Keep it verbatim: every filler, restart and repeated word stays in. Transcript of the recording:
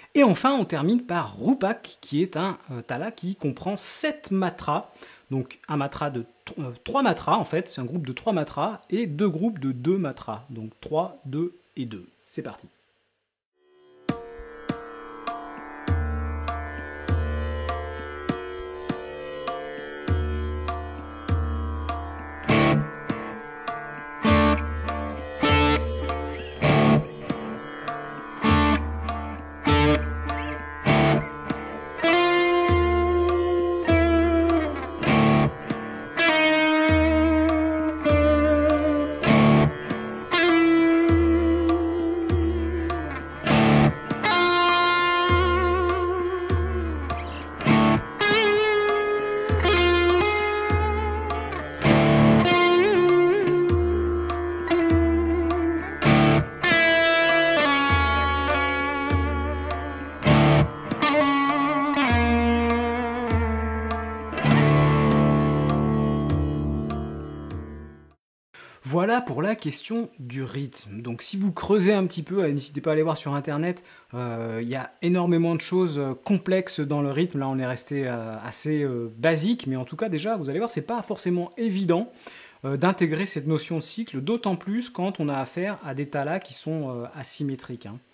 Et enfin, on termine par Rupak, qui est un euh, tala qui comprend sept matras. Donc un matra de euh, trois matras en fait, c'est un groupe de trois matras, et deux groupes de deux matras. Donc trois, deux et deux. C'est parti. Voilà pour la question du rythme. Donc si vous creusez un petit peu, n'hésitez pas à aller voir sur internet, euh, il y a énormément de choses complexes dans le rythme. Là on est resté euh, assez euh, basique, mais en tout cas déjà vous allez voir c'est pas forcément évident euh, d'intégrer cette notion de cycle, d'autant plus quand on a affaire à des talas qui sont euh, asymétriques. Hein.